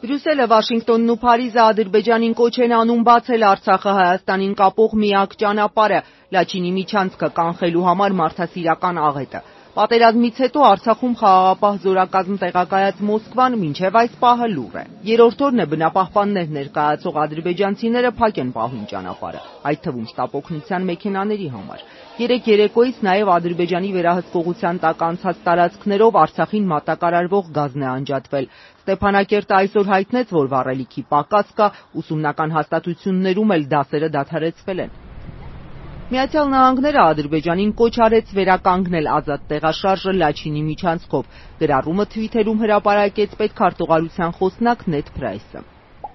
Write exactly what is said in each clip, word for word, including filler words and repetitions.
Բրյուսելը, Վաշինգտոնն ու Փարիզը Ադրբեջանին կոչ են անում բացել Արցախը Հայաստանին կապող միակ ճանապարհը՝ Լաչինի միջանցքը կանխելու համար մարդասիրական աղետը։ Պատերազմից հետո Արցախում խաղաղապահ զորակազմ տեղակայած Մոսկվան մինչև այս պահը լուռ է։ Երրորդ օրն է բնապահպաններ ներկայացող ադրբեջանցիները փակ են պահում ճանապարհը, այդ թվում շտապօգնության մեքենաների համար։ Երեկ երեկոյից նաև Ադրբեջանի վերահսկողության տակ անցած տարածքներով Արցախին մատակարարվող գազն է անջատվել։ Ստեփանակերտը այսօր հայտնեց, որ վառելիքի պակաս կա, ուսումնական հաստատություններում էլ դասերը դադարեցվել են։ Միացյալ Նահանգները Ադրբեջանին կոչ արեց վերականգնել ազատ տեղաշարժը Լաչինի միջանցքով։ Գրառումը թվիթերում հրապարակեց պետքարտուղարության խոսնակ Նեդ Փրայսը։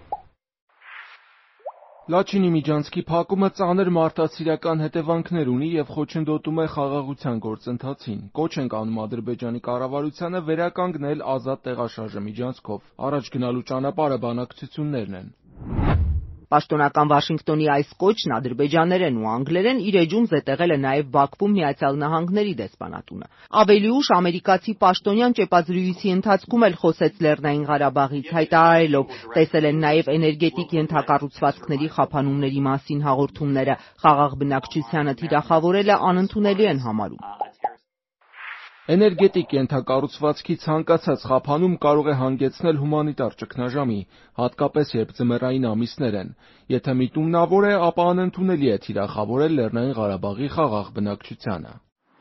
Լաչինի միջանցքի փակումը ծանր մարդասիրական հետևանքներ ունի եւ խոչընդոտում է խաղաղության գործընթացին։ Կոչ ենք անում Ադրբեջանի կառավարությանը վերականգնել ազատ տեղաշարժը միջանցքով։ Առաջ գնալու ճանապարհը բանակցություններն են։ Պաշտոնական Վաշինգտոնի այս կոչն ադրբեջաներեն ու անգլերեն իր էջում զետեղել է նաև Բաքվում Միացյալ Նահանգների դեսպանատունը։ Ավելի ուշ ամերիկացի պաշտոնյան ճեպազրույցի ընթացքում էլ խոսեց Լեռնային Ղարաբաղից, հայտարարելով՝ տեսել են նաև էներգետիկ ենթակառուցվածքների խափանումների մասին հաղորդումները, խաղաղ բնակչությանը թիրախավորելը անընդունելի են համարում։ Էներգետիկ ենթակառուցվածքի ցանկացած խափանում կարող է հանգեցնել հումանիտար ճգնաժամի, հատկապես երբ ձմեռային ամիսներ են։ Եթե միտումնավոր է, ապա անընդունելի է թիրախավորել Լեռնային Ղարաբաղի խաղաղ բնակչությանը։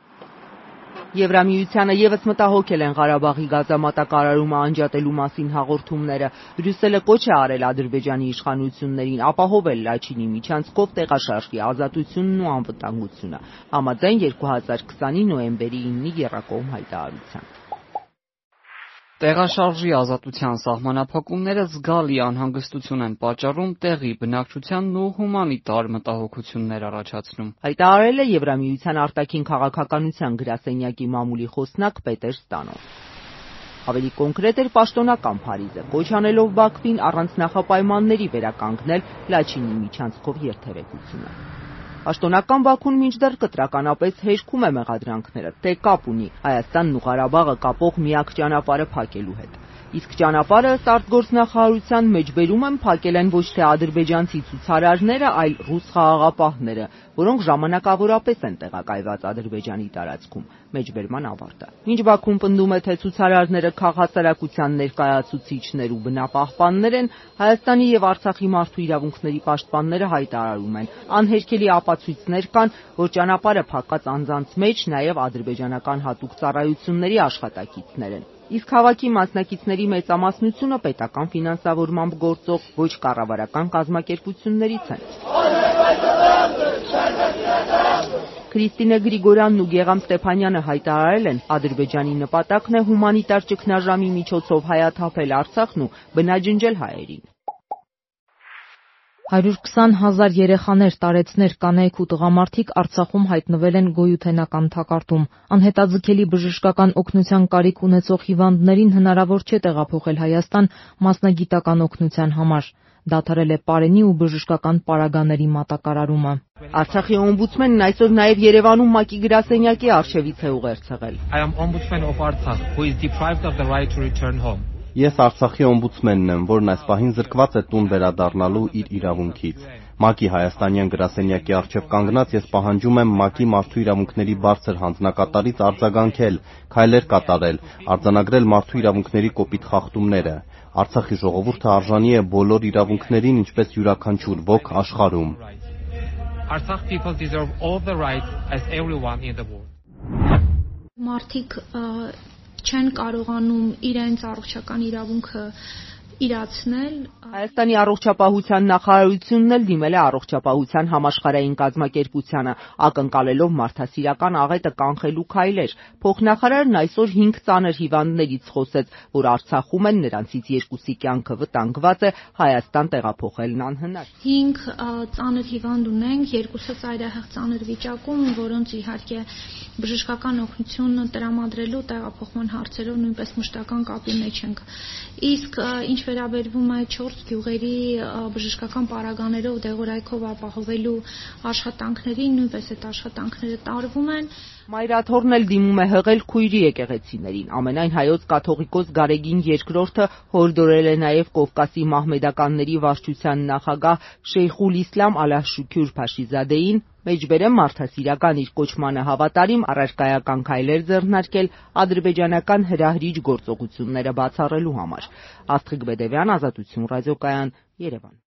Եվրամիությանը ևս մտահոգել են Ղարաբաղի գազամատակարարումը անջատելու մասին հաղորդումները։ Բրյուսելը կոչ է արել Ադրբեջանի իշխանություններին ապահովել Լաչինի միջանցքով տեղաշարժի ազատությունն ու անվտանգությունը, համաձայն երկու հազար քսանի նոյեմբերի իննի եռակողմ հայտարարության։ Տեղաշարժի ազատության սահմանափակումները զգալի անհանգստություն են պատճառում տեղի բնակչությանն ու հումանիտար մտահոգություններ առաջացնում։ Հայտարարել է Եվրամիության արտաքին քաղաքականության գրասենյակի մամուլի խոսնակ Պետեր Ստանով։ Ավելի կոնկրետ էր պաշտոնական Փարիզը, կոչ անելով Բաքվին առանց նախապայմանների վերականգնել Լաչինի միջանցքով երթևեկությունը։ Պաշտոնական Բաքուն մինչդեռ կտրականապես հերքում է մեղադրանքները, թե կապ ունի Հայաստանն ու Ղարաբաղը կապող միակ ճանապարհը փակելու հետ։ Իսկ ճանապարհը ըստ արտգործնախարարության մեջբերում են փակել են ոչ թե ադրբեջանցի ցուցարարները, այլ ռուս խաղաղապահները, որոնք ժամանակավորապես են տեղակայված Ադրբեջանի տարածքում։ Մեջբերման ավարտը։ Մինչ Բաքուն պնդում է, թե ցուցարարները քաղաքասարակության ներկայացուցիչներ ու բնապահպաններ են, Հայաստանի եւ Արցախի մարդու իրավունքների պաշտպանները հայտարարում են, անհերքելի ապացույցներ կան, որ ճանապարհը փակած անձանց մեջ նաև ադրբեջանական հատուկ ծառայությունների աշխատակիցներ են։ Իսկ հավաքի մասնակիցների մեծամասնությունը պետական ֆինանսավորմամբ գործող ոչ կառավարական կազմակերպություններից են։ Քրիստինե Գրիգորյանն ու Գեգամ Ստեփանյանը հայտարարել են, Ադրբեջանի նպատակն է հումանիտար ճգնաժամի միջոցով հայաթափել Արցախն ու բնաջնջել հայերին։ հարյուր քսան հազար երեխաներ, տարեցներ, կանայք ու տղամարդիկ Արցախում հայտնվել են գոյութենական թակարդում։ Անհետաձգելի բժշկական օգնության կարիք ունեցող հիվանդներին հնարավոր չէ տեղափոխել Հայաստան մասնագիտական օգնության համար։ Դադարել է պարենի ու բժշկական պարագաների մատակարարումը։ Արցախի օմբուդսմենն այսօր նաև Երևանում ՄԱԿ-ի գրասենյակի առջևից է ուղերձել։ I am Ombudsman of Artsakh, who is deprived of the right to return home. Ես Արցախի օմբուդսմենն եմ, որն այս պահին զրկված է տուն վերադառնալու իր իրավունքից։ ՄԱԿ-ի հայաստանյան գրասենյակի առջև կանգնած ես պահանջում եմ ՄԱԿ-ի մարդու իրավունքների բարձր հանձնակատարից արձագանքել, քայլեր կատարել, արձանագրել մարդու իրավունքների կոպիտ խախտումները։ Արցախի ժողովուրդը արժանի է բոլոր իրավունքներին, ինչպես յուրաքանչյուր ոք աշխարհում։ Artsakh people deserve all the rights as everyone in the world. Մարդիկ չեն կարողանում իրենց առողջական իրավունքը իրացնել։ Հայաստանի առողջապահության նախարարությունն էլ դիմել է առողջապահության համաշխարհային կազմակերպությանը, ակնկալելով մարդասիրական աղետը կանխելու քայլեր։ Փոխնախարարն այսօր հինգ ծանր հիվանդներից խոսեց, որ Արցախում են, նրանցից երկուսի կյանքը վտանգված է, Հայաստան տեղափոխելն անհնար։ Հինգ ծանր հիվանդ ունենք, երկուսը ծայրահեղ ծանր վիճակում, որոնց իհարկե բժշկական օգնություն տրամադրելու տեղափոխման հարցերով նույնպես մշտական կապի մեջ ենք։ Իսկ ինչ վերաբերվում է չորս գյուղերի բժշկական պարագաներով դեղորայքով ապահովելու աշխատանքներին, նույնպես այդ աշխատանքները տարվում են։ Մայրաթորն էլ դիմում է հղել քույրի եկեղեցիներին։ Ամենայն հայոց կաթողիկոս Գարեգին երկրորդը հորդորել է նաև Կովկասի մահմեդականների վարչության նախագահ Շեյխուլ Իսլամ Ալաշուքյուր Փաշիզադեին մեջբերեմ մարդասիրական իր կոչմանը հավատարիմ առարկայական քայլեր ձեռնարկել ադրբեջանական հրահրիչ գործողությունները բացառելու համար։ Աստղիկ Բեդևյան, Ազատություն ռադիոկայան, Երևան։